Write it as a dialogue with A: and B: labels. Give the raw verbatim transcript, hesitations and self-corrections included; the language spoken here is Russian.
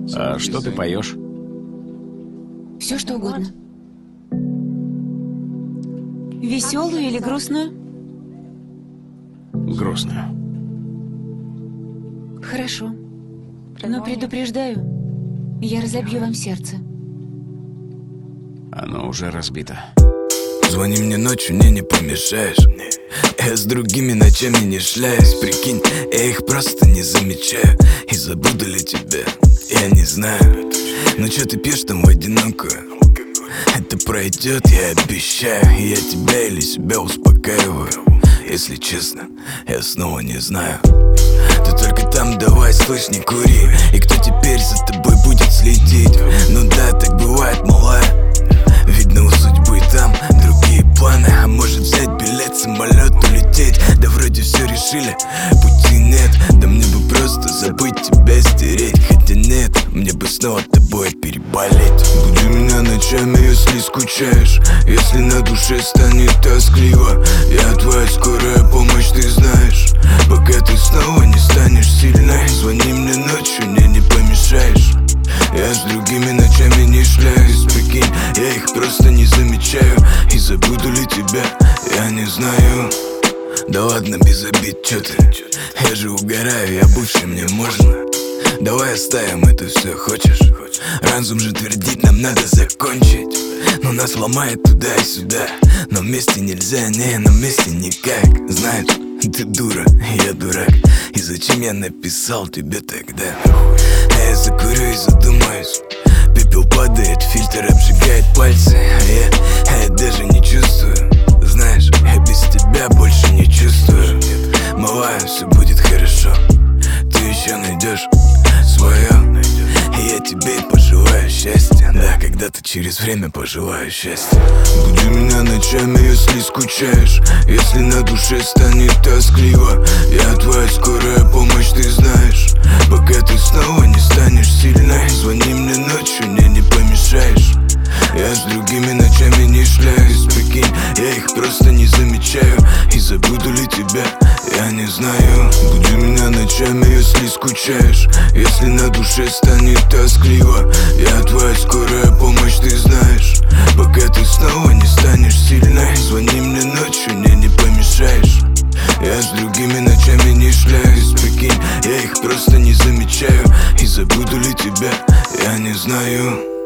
A: А что ты поешь?
B: Все что угодно. Веселую или грустную?
A: Грустную.
B: Хорошо. Но предупреждаю, я разобью вам сердце.
A: Оно уже разбито.
C: Звони мне ночью, мне не помешаешь. Я с другими ночами не шляюсь. Прикинь, я их просто не замечаю. И забуду ли тебя, я не знаю. Но чё ты пьешь там в одинокую? Это пройдет, я обещаю. И я тебя или себя успокаиваю. Если честно, я снова не знаю. Ты только там давай, слышь, не кури. И кто теперь за тобой будет следить? Ну да, так бывает, малая. Видно, у судьбы там другие планы. А может взять билет, самолет, улететь? Да вроде все решили, пути нет. Да мне бы просто забыть тебя, стереть. Хотя нет, мне бы снова тобой переболеть. Буди меня ночами, если скучаешь. Если на душе станет тоскливо, я твоя скорая помощь, ты знаешь. Пока ты снова не станешь сильной, звони мне ночью, мне не помешаешь. Я с другими ночами не шляюсь, прикинь, я их просто не замечаю. И забуду ли тебя, я не знаю. Да ладно, без обид, чё ты? Я же угораю, я бывший, мне можно. Давай оставим это все, хочешь? Разум же твердит, нам надо закончить. Но нас ломает туда и сюда. Но вместе нельзя, не, на вместе никак. Знаешь, ты дура, я дурак. И зачем я написал тебе тогда? А я закурю и задумаюсь. Пепел падает, фильтр обжигает пальцы. А я, а я даже не чувствую. Знаешь, я без тебя больше не чувствую. Малая, все будет хорошо. Ты еще найдешь свое. И я тебе пожелаю счастья. Да, когда-то через время пожелаю счастья. Буди меня ночами, если скучаешь. Если на душе станет тоскливо, я твоя скорая помощь, ты знаешь. Пока ты снова не станешь сильной, звони мне ночью, мне не помешаешь. Я с другими ночами не шляюсь, прикинь, я их просто не замечаю. И забуду ли тебя, я не знаю. Буди меня ночами, если скучаешь. Если на душе станет тоскливо, я твоя скорая помощь, ты знаешь. Пока ты снова не станешь сильной, звони мне ночью, мне не помешаешь. Я с другими ночами не шляюсь, прикинь, я их просто не замечаю. И забуду ли тебя, я не знаю.